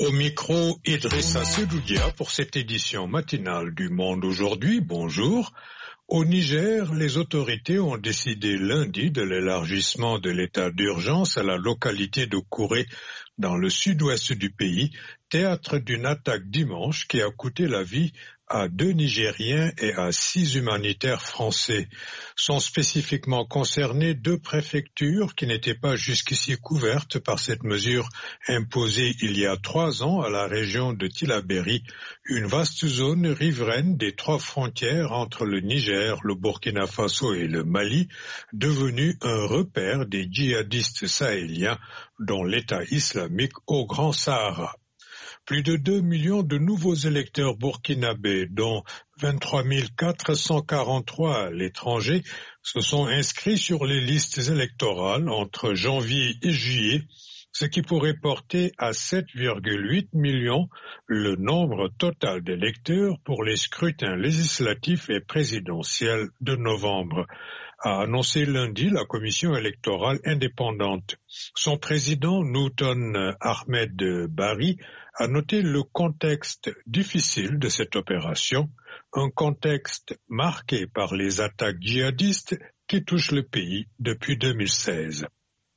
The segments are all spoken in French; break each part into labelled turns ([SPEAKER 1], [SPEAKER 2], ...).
[SPEAKER 1] Au micro, Idrissa Sedoudia pour cette édition matinale du Monde aujourd'hui. Bonjour. Au Niger, les autorités ont décidé lundi de l'élargissement de l'état d'urgence à la localité de Kouré, dans le sud-ouest du pays, théâtre d'une attaque dimanche qui a coûté la vie à 2 Nigériens et à 6 humanitaires français. Sont spécifiquement concernées 2 préfectures qui n'étaient pas jusqu'ici couvertes par cette mesure imposée il y a 3 ans à la région de Tillabéri, une vaste zone riveraine des 3 frontières entre le Niger, le Burkina Faso et le Mali, devenue un repère des djihadistes sahéliens, dont l'État islamique au Grand Sahara. Plus de 2 millions de nouveaux électeurs burkinabés, dont 23 443 à l'étranger, se sont inscrits sur les listes électorales entre janvier et juillet, ce qui pourrait porter à 7,8 millions le nombre total d'électeurs pour les scrutins législatifs et présidentiels de novembre, a annoncé lundi la commission électorale indépendante. Son président, Newton Ahmed Bari, a noté le contexte difficile de cette opération, un contexte marqué par les attaques djihadistes qui touchent le pays depuis 2016.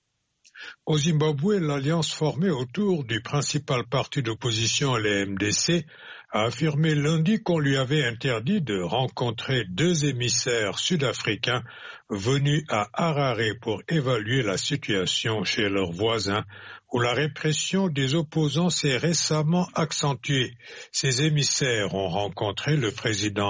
[SPEAKER 1] Au Zimbabwe, l'alliance formée autour du principal parti d'opposition, le MDC, a affirmé lundi qu'on lui avait interdit de rencontrer 2 émissaires sud-africains venus à Harare pour évaluer la situation chez leurs voisins, où la répression des opposants s'est récemment accentuée. Ces émissaires ont rencontré le président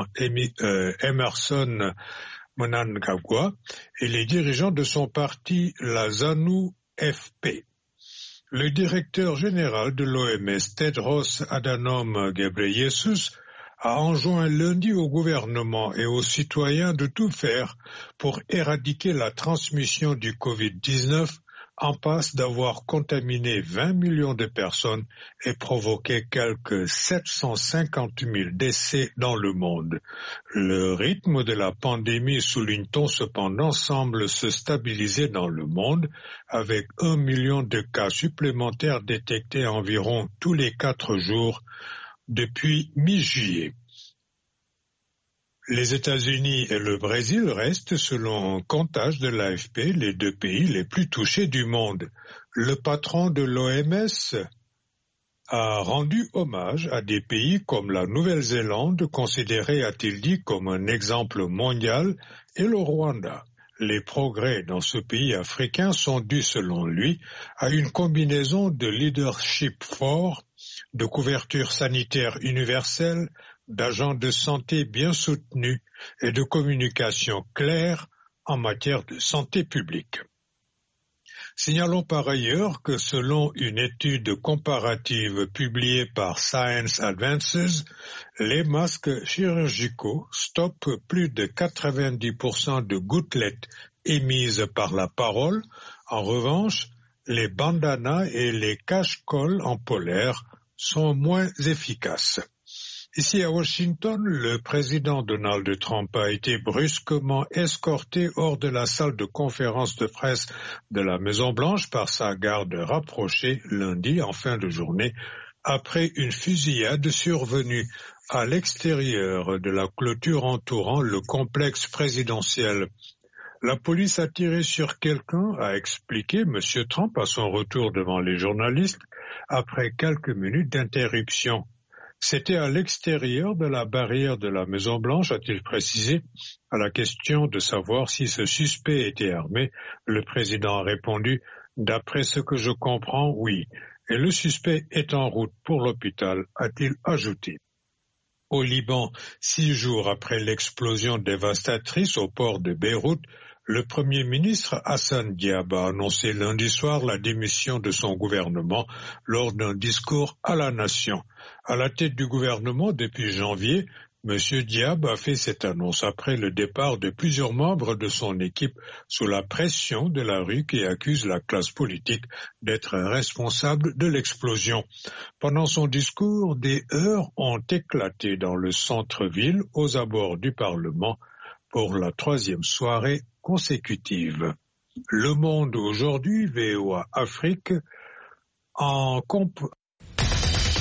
[SPEAKER 1] Emerson Mnangagwa et les dirigeants de son parti, la ZANU-FP. Le directeur général de l'OMS, Tedros Adhanom Ghebreyesus, a enjoint lundi au gouvernement et aux citoyens de tout faire pour éradiquer la transmission du Covid-19 en passe d'avoir contaminé 20 millions de personnes et provoqué quelques 750 000 décès dans le monde. Le rythme de la pandémie, souligne-t-on cependant, semble se stabiliser dans le monde, avec 1 million de cas supplémentaires détectés environ tous les 4 jours depuis mi-juillet. Les États-Unis et le Brésil restent, selon un comptage de l'AFP, les 2 pays les plus touchés du monde. Le patron de l'OMS a rendu hommage à des pays comme la Nouvelle-Zélande, considéré, a-t-il dit, comme un exemple mondial, et le Rwanda. Les progrès dans ce pays africain sont dus, selon lui, à une combinaison de leadership fort, de couverture sanitaire universelle, d'agents de santé bien soutenus et de communication claire en matière de santé publique. Signalons par ailleurs que selon une étude comparative publiée par Science Advances, les masques chirurgicaux stoppent plus de 90% de gouttelettes émises par la parole. En revanche, les bandanas et les cache-colles en polaire sont moins efficaces. Ici à Washington, le président Donald Trump a été brusquement escorté hors de la salle de conférence de presse de la Maison-Blanche par sa garde rapprochée lundi en fin de journée, après une fusillade survenue à l'extérieur de la clôture entourant le complexe présidentiel. La police a tiré sur quelqu'un, a expliqué M. Trump à son retour devant les journalistes, après quelques minutes d'interruption. C'était à l'extérieur de la barrière de la Maison-Blanche, a-t-il précisé. À la question de savoir si ce suspect était armé, le président a répondu « D'après ce que je comprends, oui. Et le suspect est en route pour l'hôpital », a-t-il ajouté. Au Liban, 6 jours après l'explosion dévastatrice au port de Beyrouth, le Premier ministre Hassan Diab a annoncé lundi soir la démission de son gouvernement lors d'un discours à la nation. À la tête du gouvernement depuis janvier, M. Diab a fait cette annonce après le départ de plusieurs membres de son équipe sous la pression de la rue qui accuse la classe politique d'être responsable de l'explosion. Pendant son discours, des heurts ont éclaté dans le centre-ville aux abords du Parlement pour la 3e soirée consécutive. Le Monde aujourd'hui, VOA Afrique,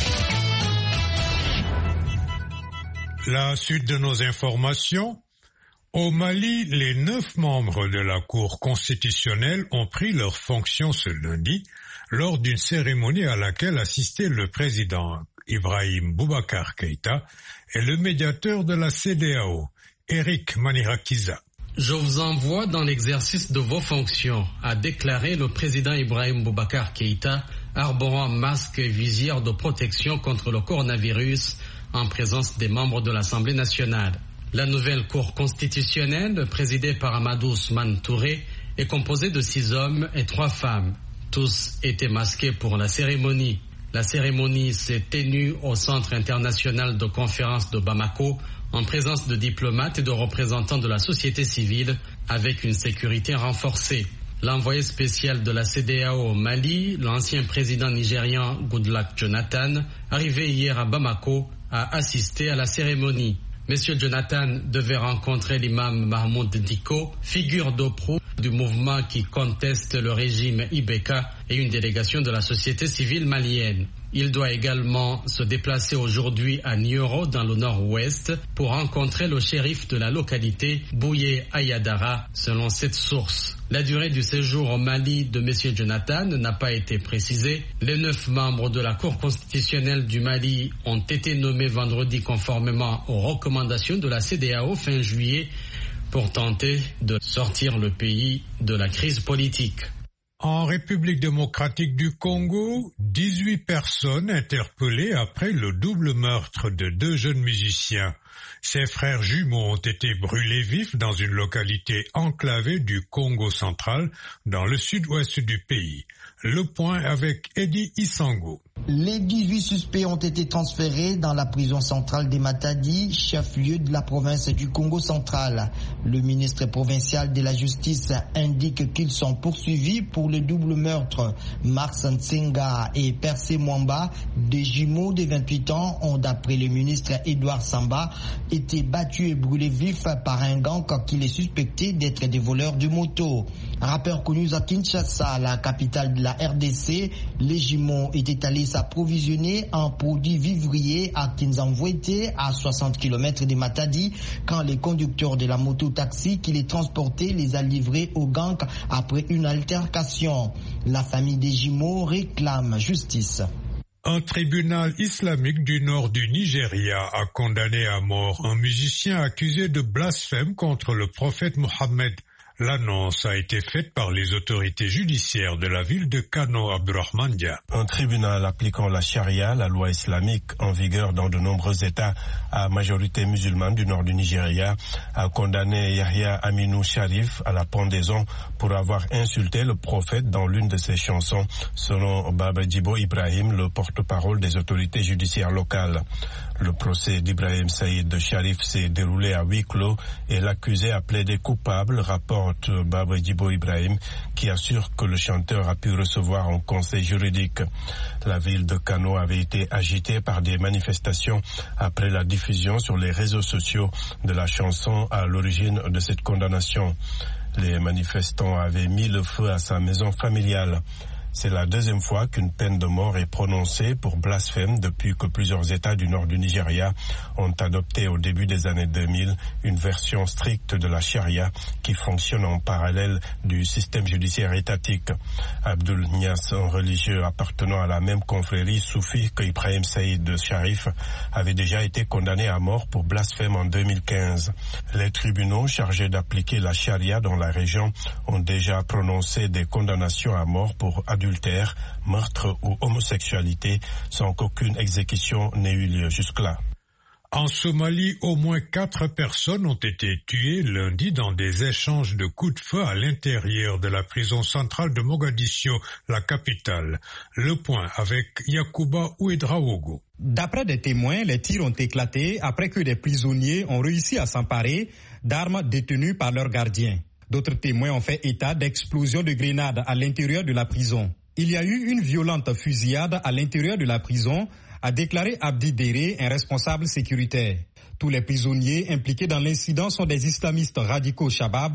[SPEAKER 1] La suite de nos informations. Au Mali, les 9 membres de la Cour constitutionnelle ont pris leurs fonctions ce lundi lors d'une cérémonie à laquelle assistait le président Ibrahim Boubacar Keïta et le médiateur de la CEDEAO, Eric Manirakiza.
[SPEAKER 2] Je vous envoie dans l'exercice de vos fonctions, a déclaré le président Ibrahim Boubacar Keïta, arborant masque et visière de protection contre le coronavirus en présence des membres de l'Assemblée nationale. La nouvelle Cour constitutionnelle, présidée par Amadou Ousmane Touré, est composée de 6 hommes et 3 femmes. Tous étaient masqués pour la cérémonie. La cérémonie s'est tenue au Centre international de conférence de Bamako en présence de diplomates et de représentants de la société civile avec une sécurité renforcée. L'envoyé spécial de la CEDEAO au Mali, l'ancien président nigérian Goodluck Jonathan, arrivé hier à Bamako, a assisté à la cérémonie. Monsieur Jonathan devait rencontrer l'imam Mahmoud Diko, figure de proue du mouvement qui conteste le régime Ibeka et une délégation de la société civile malienne. Il doit également se déplacer aujourd'hui à Nioro dans le nord-ouest pour rencontrer le shérif de la localité, Bouye Ayadara, selon cette source. La durée du séjour au Mali de M. Jonathan n'a pas été précisée. Les 9 membres de la Cour constitutionnelle du Mali ont été nommés vendredi conformément aux recommandations de la CEDEAO fin juillet pour tenter de sortir le pays de la crise politique.
[SPEAKER 1] En République démocratique du Congo, 18 personnes interpellées après le double meurtre de 2 jeunes musiciens. Ces frères jumeaux ont été brûlés vifs dans une localité enclavée du Congo central, dans le sud-ouest du pays. Le point avec Eddie Isango.
[SPEAKER 3] Les 18 suspects ont été transférés dans la prison centrale des Matadi, chef-lieu de la province du Congo central. Le ministre provincial de la Justice indique qu'ils sont poursuivis pour le double meurtre. Mars Ntsenga et Percé Mwamba, des jumeaux de 28 ans, ont, d'après le ministre Edouard Samba, été battus et brûlés vifs par un gang qui les suspectait d'être des voleurs de moto. Rappeurs connus à Kinshasa, la capitale de la RDC, les jumeaux étaient allés s'approvisionner en produits vivriers à Kinzamvouete, à 60 km de Matadi, quand les conducteurs de la moto-taxi qui les transportaient les a livrés au gang après une altercation. La famille des jumeaux réclame justice.
[SPEAKER 1] Un tribunal islamique du nord du Nigeria a condamné à mort un musicien accusé de blasphème contre le prophète Mohammed. L'annonce a été faite par les autorités judiciaires de la ville de Kano, Abdurrahman Dia.
[SPEAKER 4] Un tribunal appliquant la charia, la loi islamique en vigueur dans de nombreux États à majorité musulmane du nord du Nigeria, a condamné Yahya Aminou Sharif à la pendaison pour avoir insulté le prophète dans l'une de ses chansons, selon Baba Djibo Ibrahim, le porte-parole des autorités judiciaires locales. Le procès d'Ibrahim Saïd Sharif s'est déroulé à huis clos et l'accusé a plaidé coupable, rapporte Baba Djibo Ibrahim, qui assure que le chanteur a pu recevoir un conseil juridique. La ville de Kano avait été agitée par des manifestations après la diffusion sur les réseaux sociaux de la chanson à l'origine de cette condamnation. Les manifestants avaient mis le feu à sa maison familiale. C'est la deuxième fois qu'une peine de mort est prononcée pour blasphème depuis que plusieurs États du nord du Nigeria ont adopté au début des années 2000 une version stricte de la charia qui fonctionne en parallèle du système judiciaire étatique. Abdul Nias, un religieux appartenant à la même confrérie soufie que Ibrahim Saïd Sharif, avait déjà été condamné à mort pour blasphème en 2015. Les tribunaux chargés d'appliquer la charia dans la région ont déjà prononcé des condamnations à mort pour adultère, meurtre ou homosexualité sans qu'aucune exécution n'ait eu lieu jusque-là.
[SPEAKER 1] En Somalie, au moins 4 personnes ont été tuées lundi dans des échanges de coups de feu à l'intérieur de la prison centrale de Mogadiscio, la capitale. Le point avec Yacouba Ouedraogo.
[SPEAKER 5] D'après des témoins, les tirs ont éclaté après que des prisonniers ont réussi à s'emparer d'armes détenues par leurs gardiens. D'autres témoins ont fait état d'explosions de grenades à l'intérieur de la prison. Il y a eu une violente fusillade à l'intérieur de la prison, a déclaré Abdi Déré, un responsable sécuritaire. Tous les prisonniers impliqués dans l'incident sont des islamistes radicaux Shabab,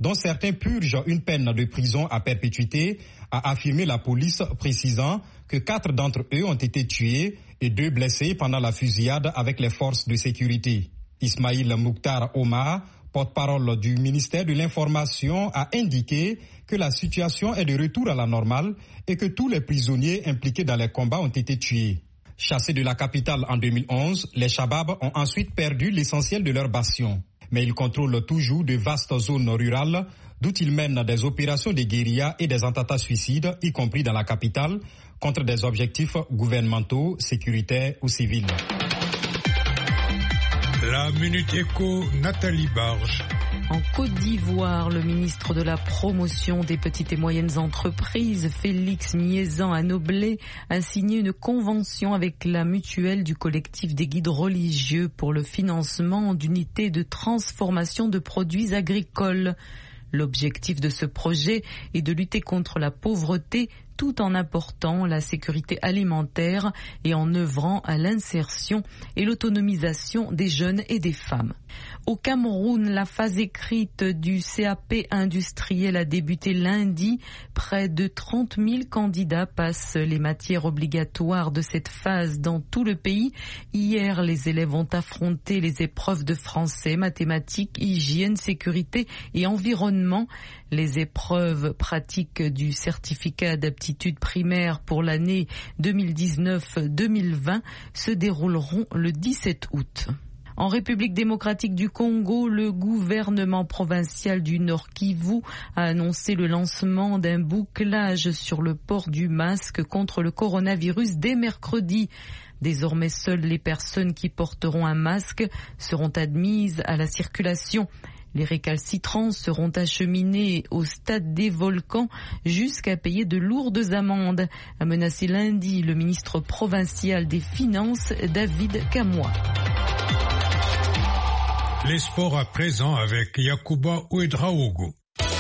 [SPEAKER 5] dont certains purgent une peine de prison à perpétuité, a affirmé la police, précisant que 4 d'entre eux ont été tués et 2 blessés pendant la fusillade avec les forces de sécurité. Ismaïl Mouktar Omar, porte-parole du ministère de l'Information, a indiqué que la situation est de retour à la normale et que tous les prisonniers impliqués dans les combats ont été tués. Chassés de la capitale en 2011, les Shabab ont ensuite perdu l'essentiel de leur bastion. Mais ils contrôlent toujours de vastes zones rurales d'où ils mènent des opérations de guérilla et des attentats suicides, y compris dans la capitale, contre des objectifs gouvernementaux, sécuritaires ou civils.
[SPEAKER 1] La Minute Éco, Nathalie Barge.
[SPEAKER 6] En Côte d'Ivoire, le ministre de la Promotion des petites et moyennes entreprises, Félix Miezan-Anoblé, a signé une convention avec la mutuelle du collectif des guides religieux pour le financement d'unités de transformation de produits agricoles. L'objectif de ce projet est de lutter contre la pauvreté tout en apportant la sécurité alimentaire et en œuvrant à l'insertion et l'autonomisation des jeunes et des femmes. Au Cameroun, la phase écrite du CAP industriel a débuté lundi. Près de 30 000 candidats passent les matières obligatoires de cette phase dans tout le pays. Hier, les élèves ont affronté les épreuves de français, mathématiques, hygiène, sécurité et environnement. Les épreuves pratiques du certificat d'aptitude primaire pour l'année 2019-2020 se dérouleront le 17 août. En République démocratique du Congo, le gouvernement provincial du Nord Kivu a annoncé le lancement d'un bouclage sur le port du masque contre le coronavirus dès mercredi. Désormais, seules les personnes qui porteront un masque seront admises à la circulation. Les récalcitrants seront acheminés au stade des volcans jusqu'à payer de lourdes amendes, a menacé lundi le ministre provincial des Finances, David Kamwa.
[SPEAKER 1] Les sports à présent avec Yacouba Ouedraogo.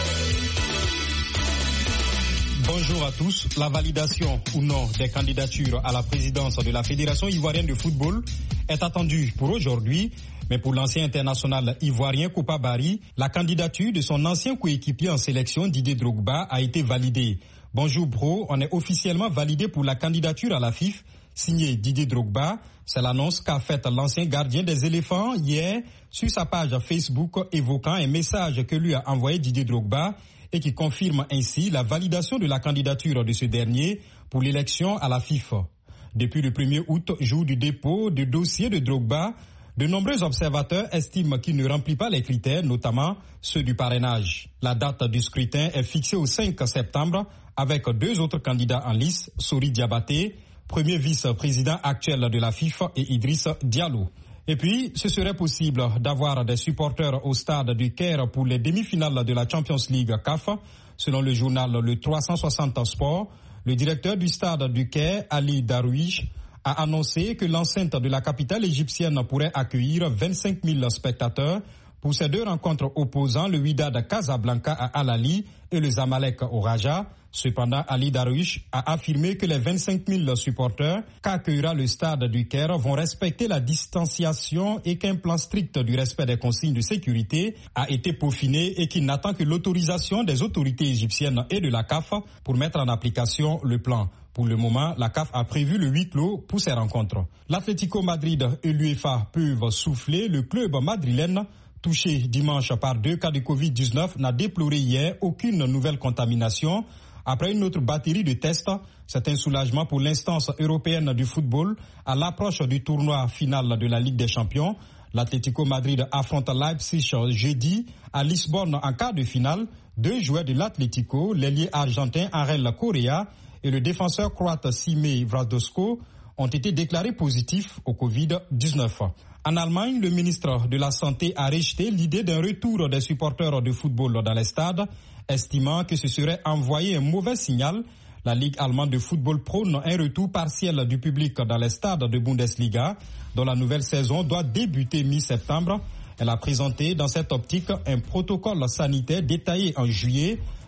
[SPEAKER 5] Bonjour à tous. La validation ou non des candidatures à la présidence de la Fédération ivoirienne de football est attendue pour aujourd'hui. Mais pour l'ancien international ivoirien Koupa Barry, la candidature de son ancien coéquipier en sélection Didier Drogba a été validée. Bonjour bro, on est officiellement validé pour la candidature à la FIFA, signé Didier Drogba. C'est l'annonce qu'a faite l'ancien gardien des éléphants hier sur sa page Facebook, évoquant un message que lui a envoyé Didier Drogba et qui confirme ainsi la validation de la candidature de ce dernier pour l'élection à la FIFA. Depuis le 1er août, jour du dépôt du dossier de Drogba, de nombreux observateurs estiment qu'il ne remplit pas les critères, notamment ceux du parrainage. La date du scrutin est fixée au 5 septembre avec 2 autres candidats en lice, Sori Diabaté, premier vice-président actuel de la FIFA, et Idriss Diallo. Et puis, ce serait possible d'avoir des supporters au stade du Caire pour les demi-finales de la Champions League CAF. Selon le journal Le 360 Sport, le directeur du stade du Caire, Ali Darwish, a annoncé que l'enceinte de la capitale égyptienne pourrait accueillir 25 000 spectateurs pour ces 2 rencontres opposant le Wydad Casablanca à Al Ahly et le Zamalek au Raja. Cependant, Ali Darwish a affirmé que les 25 000 supporters qu'accueillera le stade du Caire vont respecter la distanciation et qu'un plan strict du respect des consignes de sécurité a été peaufiné et qu'il n'attend que l'autorisation des autorités égyptiennes et de la CAF pour mettre en application le plan. Pour le moment, la CAF a prévu le huis clos pour ces rencontres. L'Atlético Madrid et l'UEFA peuvent souffler. Le club madrilène, touché dimanche par 2 cas de Covid-19, n'a déploré hier aucune nouvelle contamination. Après une autre batterie de tests, c'est un soulagement pour l'instance européenne du football à l'approche du tournoi final de la Ligue des Champions. L'Atlético Madrid affronte Leipzig jeudi à Lisbonne en quart de finale. 2 joueurs de l'Atlético, l'ailier argentin Ariel Correa et le défenseur croate Sime Vradosko, ont été déclarés positifs au Covid-19. En Allemagne, le ministre de la Santé a rejeté l'idée d'un retour des supporters de football dans les stades, estimant que ce serait envoyer un mauvais signal. La Ligue allemande de football prône un retour partiel du public dans les stades de Bundesliga, dont la nouvelle saison doit débuter mi-septembre. Elle a présenté dans cette optique un protocole sanitaire détaillé en juillet.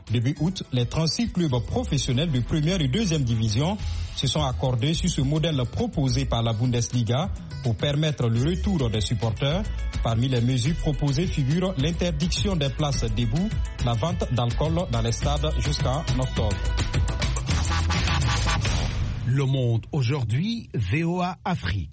[SPEAKER 5] Début août, les 36 clubs professionnels de première et deuxième division se sont accordés sur ce modèle proposé par la Bundesliga pour permettre le retour des supporters. Parmi les mesures proposées figure l'interdiction des places debout, la vente d'alcool dans les stades jusqu'en octobre.
[SPEAKER 7] Le Monde aujourd'hui, VOA Afrique.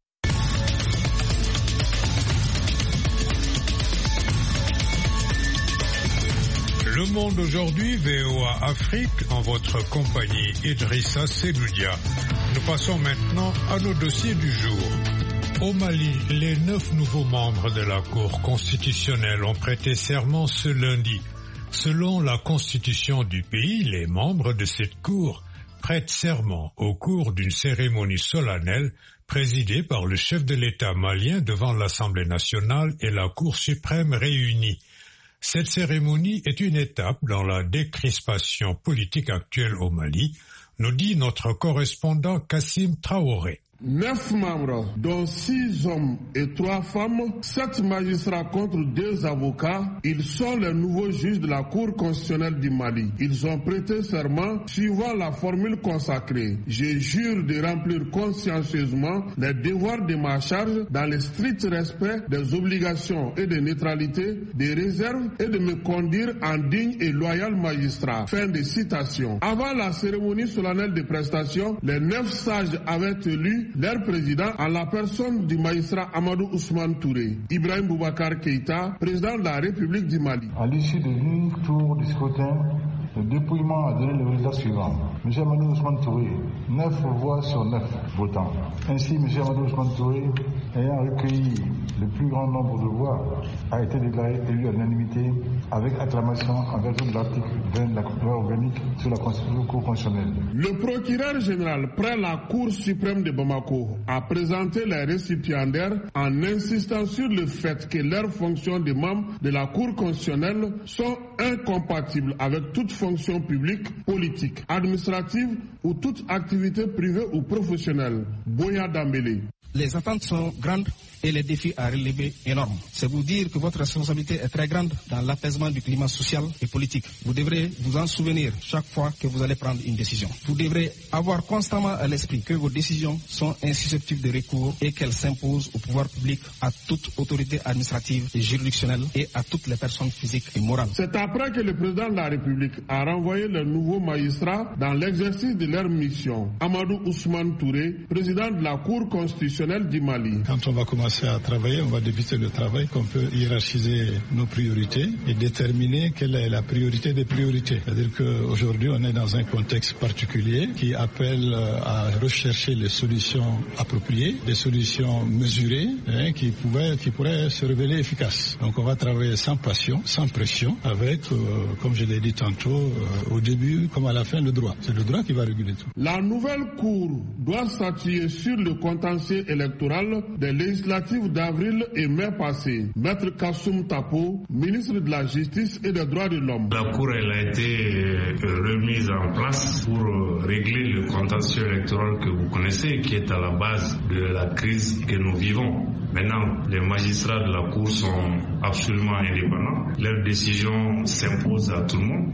[SPEAKER 1] Le Monde aujourd'hui, VOA Afrique, en votre compagnie Idrissa Seloudia. Nous passons maintenant à nos dossiers du jour. Au Mali, les 9 nouveaux membres de la Cour constitutionnelle ont prêté serment ce lundi. Selon la constitution du pays, les membres de cette Cour prêtent serment au cours d'une cérémonie solennelle présidée par le chef de l'État malien devant l'Assemblée nationale et la Cour suprême réunie. Cette cérémonie est une étape dans la décrispation politique actuelle au Mali, nous dit notre correspondant Kassim Traoré.
[SPEAKER 8] 9 membres, dont 6 hommes et 3 femmes, 7 magistrats contre 2 avocats. Ils sont les nouveaux juges de la Cour constitutionnelle du Mali. Ils ont prêté serment suivant la formule consacrée. Je jure de remplir consciencieusement les devoirs de ma charge dans le strict respect des obligations et de neutralité, des réserves et de me conduire en digne et loyal magistrat. Fin de citation. Avant la cérémonie solennelle de prestation, les 9 sages avaient élu leur président en la personne du magistrat Amadou Ousmane Touré. Ibrahim Boubacar Keïta, président de la République du Mali.
[SPEAKER 9] À l'issue de l'unique tour du scrutin, le dépouillement a donné le résultat suivant. M. Amadou Ousmane Touré, 9 voix sur 9 votants. Ainsi, M. Amadou Ousmane Touré, ayant recueilli le plus grand nombre de voix, a été déclaré élu à l'unanimité avec acclamation en vertu de l'article 20 de la loi organique sur la Constitution constitutionnelle.
[SPEAKER 8] Le procureur général près la Cour suprême de Bamako a présenté les récipiendaires en insistant sur le fait que leurs fonctions de membres de la Cour constitutionnelle sont incompatibles avec toute fonction publique, politique, administrative ou toute activité privée ou professionnelle. Boya Dambélé.
[SPEAKER 10] Les attentes sont grandes et les défis à relever énormes. C'est vous dire que votre responsabilité est très grande dans l'apaisement du climat social et politique. Vous devrez vous en souvenir chaque fois que vous allez prendre une décision. Vous devrez avoir constamment à l'esprit que vos décisions sont insusceptibles de recours et qu'elles s'imposent au pouvoir public, à toute autorité administrative et juridictionnelle et à toutes les personnes physiques et morales.
[SPEAKER 8] C'est après que le président de la République a renvoyé les nouveaux magistrats dans l'exercice de leur mission. Amadou Ousmane Touré, président de la Cour constitutionnelle du Mali.
[SPEAKER 9] Quand on va commencer à travailler, on va débuter le travail, qu'on peut hiérarchiser nos priorités et déterminer quelle est la priorité des priorités. C'est-à-dire qu'aujourd'hui, on est dans un contexte particulier qui appelle à rechercher les solutions appropriées, des solutions mesurées, qui pourraient se révéler efficaces. Donc on va travailler sans passion, sans pression, avec, comme je l'ai dit tantôt, au début comme à la fin, le droit. C'est le droit qui va réguler tout.
[SPEAKER 8] La nouvelle Cour doit s'appuyer sur le contentieux électoral des législatives d'avril et mai passé. Maître Kassoum Tapo, ministre de la Justice et des Droits de l'Homme.
[SPEAKER 11] La Cour elle a été remise en place pour régler le contentieux électoral que vous connaissez, qui est à la base de la crise que nous vivons. Maintenant, les magistrats de la Cour sont absolument indépendants. Leurs décisions s'imposent à tout le monde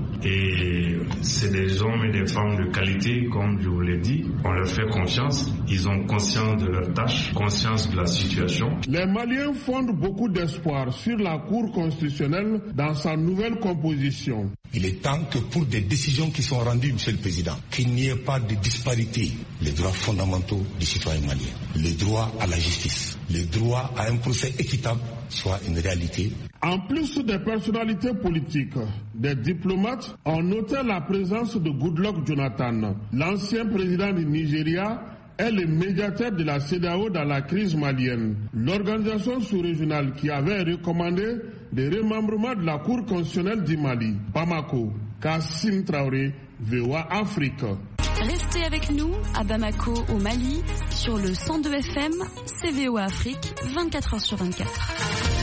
[SPEAKER 11] et c'est des hommes et des femmes de qualité, comme je vous l'ai dit. On leur fait confiance, ils ont conscience de leurs tâches, conscience de la situation.
[SPEAKER 8] Les Maliens fondent beaucoup d'espoir sur la Cour constitutionnelle dans sa nouvelle composition.
[SPEAKER 12] Il est temps que pour des décisions qui sont rendues, Monsieur le Président, qu'il n'y ait pas de disparité. Les droits fondamentaux du citoyen malien, le droit à la justice, le droit à un procès équitable soit une réalité.
[SPEAKER 8] En plus des personnalités politiques, des diplomates ont noté la présence de Goodluck Jonathan, l'ancien président du Nigeria, est le médiateur de la CEDEAO dans la crise malienne. L'organisation sous-régionale qui avait recommandé le remembrement de la Cour constitutionnelle du Mali. Bamako, Kassim Traoré, VOA Afrique.
[SPEAKER 13] Restez avec nous à Bamako au Mali sur le 102 FM, c'est VOA Afrique, 24h sur 24.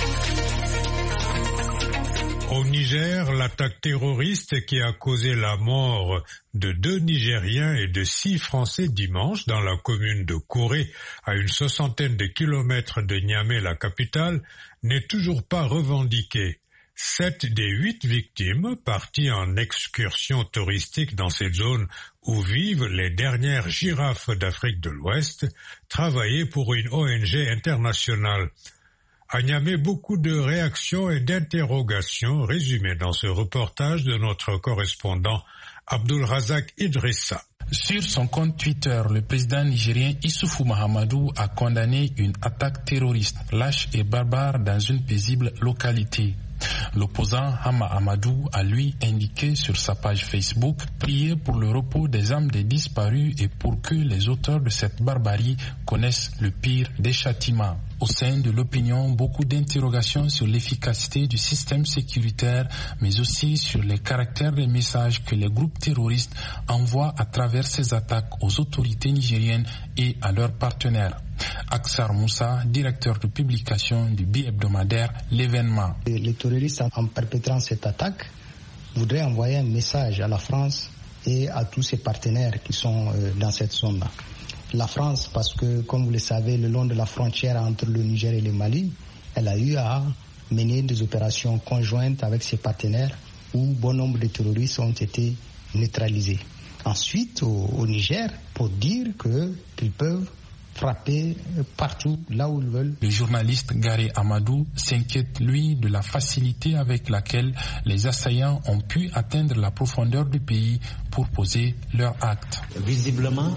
[SPEAKER 1] Au Niger, l'attaque terroriste qui a causé la mort de 2 Nigériens et de 6 Français dimanche dans la commune de Kouré, à une 60aine de kilomètres de Niamey, la capitale, n'est toujours pas revendiquée. 7 des 8 victimes, parties en excursion touristique dans cette zone où vivent les dernières girafes d'Afrique de l'Ouest, travaillaient pour une ONG internationale. À Niamey, beaucoup de réactions et d'interrogations résumées dans ce reportage de notre correspondant Abdul Razak Idrissa.
[SPEAKER 14] Sur son compte Twitter, le président nigérien Issoufou Mahamadou a condamné une attaque terroriste lâche et barbare dans une paisible localité. L'opposant Hama Amadou a lui indiqué sur sa page Facebook prier pour le repos des âmes des disparus et pour que les auteurs de cette barbarie connaissent le pire des châtiments. Au sein de l'opinion, beaucoup d'interrogations sur l'efficacité du système sécuritaire, mais aussi sur les caractères des messages que les groupes terroristes envoient à travers ces attaques aux autorités nigériennes et à leurs partenaires. Aksar Moussa, directeur de publication du bi-hebdomadaire L'événement.
[SPEAKER 15] Les terroristes, en perpétrant cette attaque, voudraient envoyer un message à la France et à tous ses partenaires qui sont dans cette zone-là. La France, parce que, comme vous le savez, le long de la frontière entre le Niger et le Mali, elle a eu à mener des opérations conjointes avec ses partenaires où bon nombre de terroristes ont été neutralisés. Ensuite, au Niger, pour dire qu'ils peuvent frapper partout là où ils veulent.
[SPEAKER 14] Le journaliste Garé Amadou s'inquiète, lui, de la facilité avec laquelle les assaillants ont pu atteindre la profondeur du pays pour poser leurs actes.
[SPEAKER 16] Visiblement,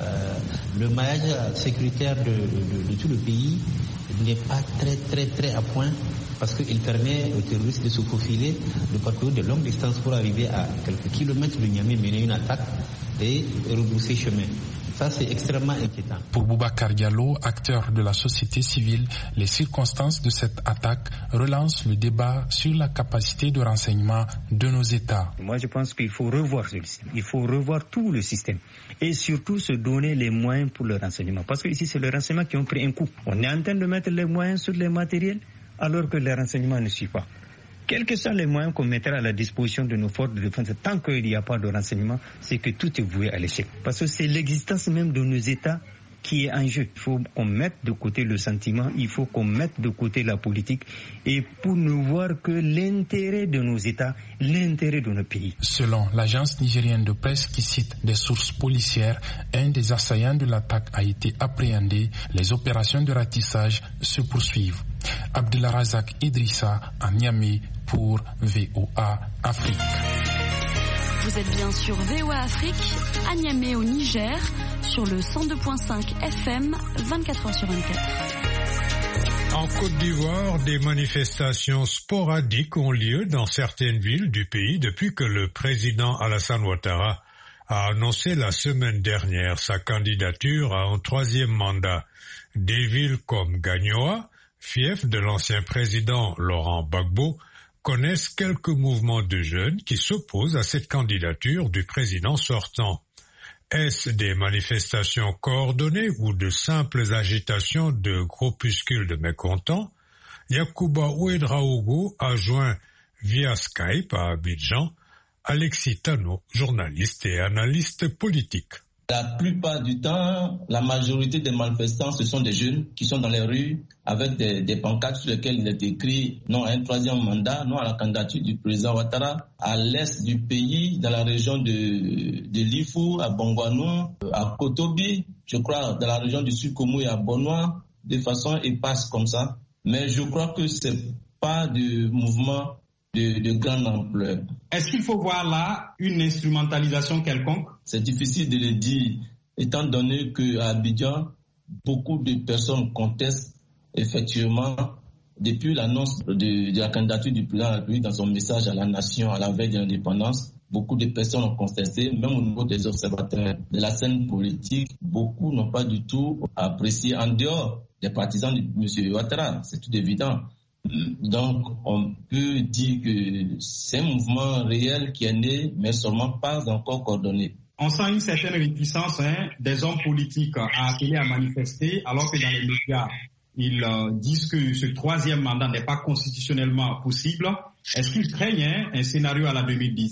[SPEAKER 16] le maillage sécuritaire de tout le pays n'est pas très à point parce qu'il permet aux terroristes de se faufiler, de parcourir de longues distances pour arriver à quelques kilomètres de Niamey, mener une attaque et rebrousser chemin. Ça, c'est extrêmement inquiétant.
[SPEAKER 14] Pour Boubacar Diallo, acteur de la société civile, les circonstances de cette attaque relancent le débat sur la capacité de renseignement de nos États.
[SPEAKER 17] Moi, je pense qu'il faut revoir ce système. Il faut revoir tout le système. Et surtout, se donner les moyens pour le renseignement. Parce que ici, c'est le renseignement qui ont pris un coup. On est en train de mettre les moyens sur les matériels, alors que le renseignement ne suit pas. Quels que soient les moyens qu'on mettra à la disposition de nos forces de défense, tant qu'il n'y a pas de renseignement, c'est que tout est voué à l'échec. Parce que c'est l'existence même de nos États qui est en jeu. Il faut qu'on mette de côté le sentiment, il faut qu'on mette de côté la politique, et pour ne voir que l'intérêt de nos États, l'intérêt de nos pays.
[SPEAKER 14] Selon l'agence nigérienne de presse qui cite des sources policières, un des assaillants de l'attaque a été appréhendé. Les opérations de ratissage se poursuivent. Abdullah Razak Idrissa à Niamey pour VOA Afrique.
[SPEAKER 13] Vous êtes bien sur VOA Afrique, à Niamey au Niger, sur le 102.5 FM, 24h/24.
[SPEAKER 1] En Côte d'Ivoire, des manifestations sporadiques ont lieu dans certaines villes du pays depuis que le président Alassane Ouattara a annoncé la semaine dernière sa candidature à un 3e mandat. Des villes comme Gagnoa, fief de l'ancien président Laurent Gbagbo, connaissent quelques mouvements de jeunes qui s'opposent à cette candidature du président sortant. Est-ce des manifestations coordonnées ou de simples agitations de groupuscules de mécontents? Yacouba Ouedraogo a joint via Skype à Abidjan Alexis Tano, journaliste et analyste politique.
[SPEAKER 18] La plupart du temps, la majorité des manifestants, ce sont des jeunes qui sont dans les rues avec des pancartes sur lesquelles il est écrit non à un 3e mandat, non à la candidature du président Ouattara. À l'est du pays, dans la région de Lifou, à Bongouanou, à Kotobi, je crois dans la région du Sud-Komou et à Bonois, de façon éparse comme ça. Mais je crois que c'est pas de mouvement de grande ampleur.
[SPEAKER 19] Est-ce qu'il faut voir là une instrumentalisation quelconque?
[SPEAKER 18] C'est difficile de le dire, étant donné qu'à Abidjan, beaucoup de personnes contestent effectivement, depuis l'annonce de la candidature du président de la République dans son message à la nation à la veille de l'indépendance, beaucoup de personnes ont contesté, même au niveau des observateurs de la scène politique, beaucoup n'ont pas du tout apprécié en dehors des partisans de M. Ouattara, c'est tout évident. Donc, on peut dire que c'est un mouvement réel qui est né, mais seulement pas encore coordonné.
[SPEAKER 19] On sent une certaine réticence des hommes politiques à appeler à manifester, alors que dans les médias, ils disent que ce 3e mandat n'est pas constitutionnellement possible. Est-ce qu'ils craignent un scénario à la 2010?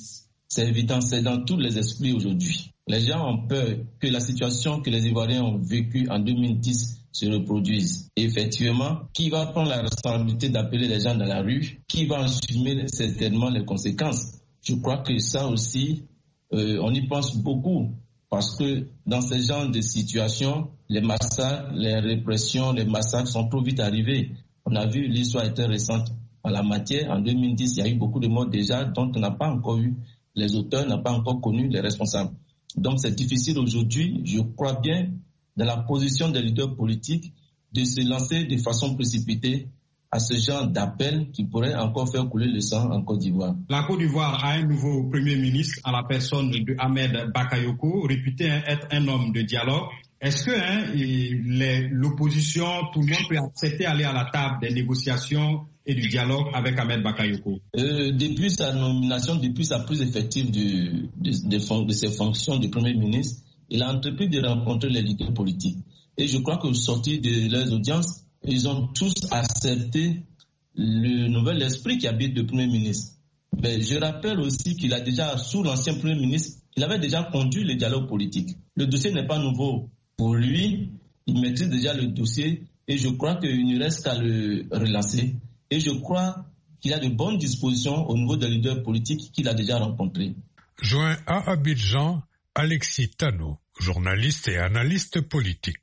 [SPEAKER 18] C'est évident, c'est dans tous les esprits aujourd'hui. Les gens ont peur que la situation que les Ivoiriens ont vécue en 2010 se reproduise. Et effectivement, qui va prendre la responsabilité d'appeler les gens dans la rue? Qui va assumer certainement les conséquences? Je crois que ça aussi, on y pense beaucoup. Parce que dans ce genre de situations, les massacres, les répressions, les massacres sont trop vite arrivés. On a vu, l'histoire était récente en la matière. En 2010, il y a eu beaucoup de morts déjà dont on n'a pas encore eu les auteurs, n'a pas encore connu les responsables. Donc c'est difficile aujourd'hui, je crois bien, dans la position des leaders politiques, de se lancer de façon précipitée à ce genre d'appel qui pourrait encore faire couler le sang en Côte d'Ivoire.
[SPEAKER 19] La Côte d'Ivoire a un nouveau Premier ministre à la personne de Ahmed Bakayoko, réputé être un homme de dialogue. Est-ce que l'opposition, tout le monde peut accepter d'aller à la table des négociations et du dialogue avec Ahmed Bakayoko?
[SPEAKER 18] Depuis sa nomination, depuis sa prise effective de ses fonctions de Premier ministre, il a entrepris de rencontrer les leaders politiques. Et je crois qu'au sortir de leurs audiences, ils ont tous accepté le nouvel esprit qui habite le Premier ministre. Mais je rappelle aussi qu'il a déjà, sous l'ancien Premier ministre, il avait déjà conduit le dialogue politique. Le dossier n'est pas nouveau pour lui, il maîtrise déjà le dossier et je crois qu'il ne reste qu'à le relancer. Et je crois qu'il a de bonnes dispositions au niveau des leaders politiques qu'il a déjà rencontrés.
[SPEAKER 1] Joint à Abidjan, Alexis Tano, journaliste et analyste politique.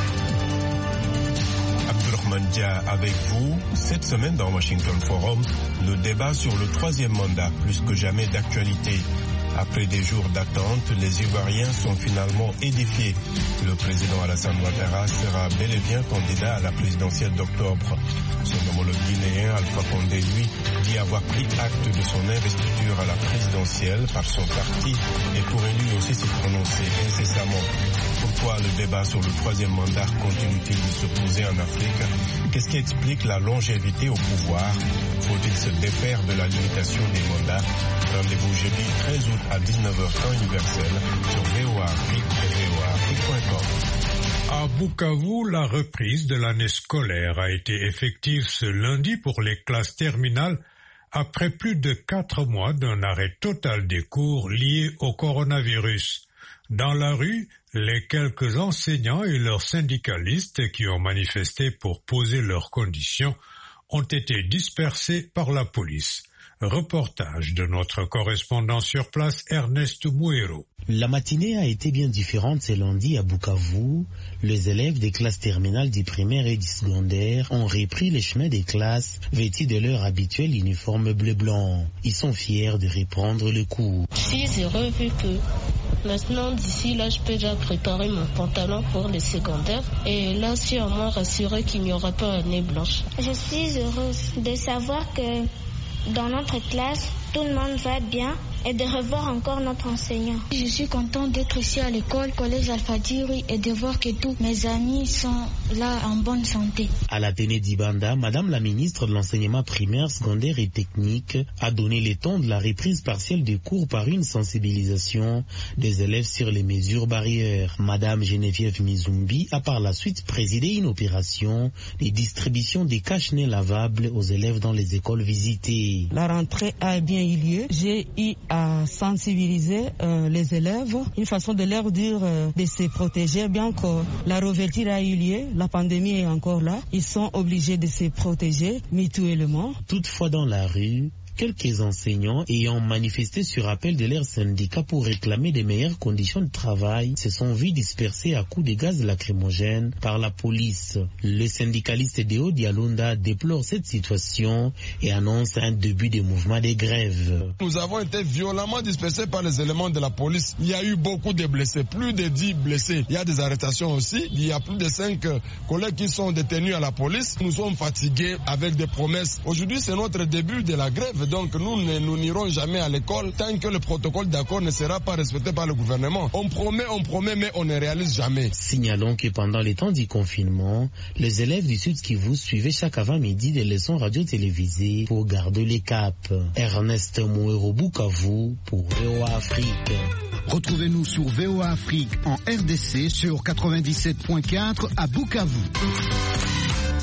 [SPEAKER 4] Mandia avec vous. Cette semaine dans Washington Forum, le débat sur le troisième mandat, plus que jamais d'actualité. Après des jours d'attente, les Ivoiriens sont finalement édifiés. Le président Alassane Ouattara sera bel et bien candidat à la présidentielle d'octobre. Son homologue guinéen Alpha Condé, lui, dit avoir pris acte de son investiture à la présidentielle par son parti et pourrait lui aussi s'y prononcer incessamment. Pourquoi le débat sur le troisième mandat continue-t-il de se poser en Afrique? Qu'est-ce qui explique la longévité au pouvoir? Faut-il se défaire de la limitation des mandats? Rendez-vous jeudi 13 août à 19h temps universel sur VOA Afrique et voaafrique.com.
[SPEAKER 1] À Bukavu, la reprise de l'année scolaire a été effective ce lundi pour les classes terminales après plus de 4 mois d'un arrêt total des cours liés au coronavirus. Dans la rue, les quelques enseignants et leurs syndicalistes qui ont manifesté pour poser leurs conditions ont été dispersés par la police. Reportage de notre correspondant sur place, Ernest Mouero.
[SPEAKER 20] La matinée a été bien différente ce lundi à Bukavu. Les élèves des classes terminales du primaire et du secondaire ont repris les chemins des classes vêtus de leur habituel uniforme bleu-blanc. Ils sont fiers de reprendre le cours.
[SPEAKER 21] Je suis heureux vu que maintenant, d'ici là, je peux déjà préparer mon pantalon pour le secondaire. Et là, je suis au moins rassurée qu'il n'y aura pas année blanche.
[SPEAKER 22] Je suis heureuse de savoir que dans notre classe, tout le monde va bien et de revoir encore notre enseignant.
[SPEAKER 23] Je suis contente d'être ici à l'école, collège Alpha-Diri, et de voir que tous mes amis sont là en bonne santé.
[SPEAKER 20] À l'Athénée d'Ibanda, Madame la ministre de l'enseignement primaire, secondaire et technique a donné le ton de la reprise partielle des cours par une sensibilisation des élèves sur les mesures barrières. Madame Geneviève Mizumbi a par la suite présidé une opération de distribution des cache-nez lavables aux élèves dans les écoles visitées.
[SPEAKER 24] La rentrée a bien eu lieu. J'ai eu à sensibiliser les élèves, une façon de leur dire de se protéger, bien que la réouverture a eu lieu, la pandémie est encore là, ils sont obligés de se protéger mutuellement.
[SPEAKER 20] Toutefois dans la rue, quelques enseignants ayant manifesté sur appel de leur syndicat pour réclamer de meilleures conditions de travail se sont vus dispersés à coups de gaz lacrymogène par la police. Le syndicaliste Deo Dialonda déplore cette situation et annonce un début de mouvement de grève.
[SPEAKER 25] Nous avons été violemment dispersés par les éléments de la police. Il y a eu beaucoup de blessés, plus de 10 blessés. Il y a des arrestations aussi. Il y a plus de 5 collègues qui sont détenus à la police. Nous sommes fatigués avec des promesses. Aujourd'hui, c'est notre début de la grève. Donc nous n'irons jamais à l'école tant que le protocole d'accord ne sera pas respecté par le gouvernement. On promet, mais on ne réalise jamais.
[SPEAKER 20] Signalons que pendant les temps du confinement, les élèves du Sud Kivu suivaient chaque avant-midi des leçons radio-télévisées pour garder les caps. Ernest Mouero, Bukavu pour VOA Afrique.
[SPEAKER 7] Retrouvez-nous sur VOA Afrique en RDC sur 97.4 à Bukavu.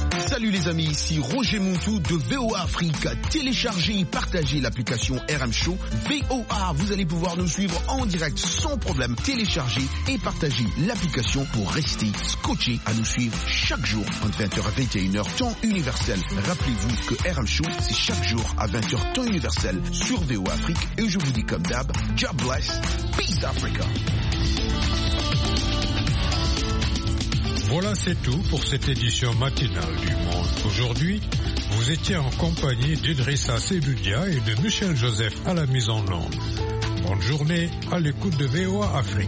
[SPEAKER 2] Salut les amis, ici Roger Montou de VOA Afrique. Téléchargez et partagez l'application RM Show VOA. Vous allez pouvoir nous suivre en direct sans problème. Téléchargez et partagez l'application pour rester scotché à nous suivre chaque jour entre 20h à 21h temps universel. Rappelez-vous que RM Show c'est chaque jour à 20h temps universel sur VOA Afrique. Et je vous dis comme d'hab, God bless, peace Africa.
[SPEAKER 1] Voilà, c'est tout pour cette édition matinale du Monde. Aujourd'hui, vous étiez en compagnie d'Idrissa Sedoudia et de Michel Joseph à la mise en onde. Bonne journée à l'écoute de VOA Afrique.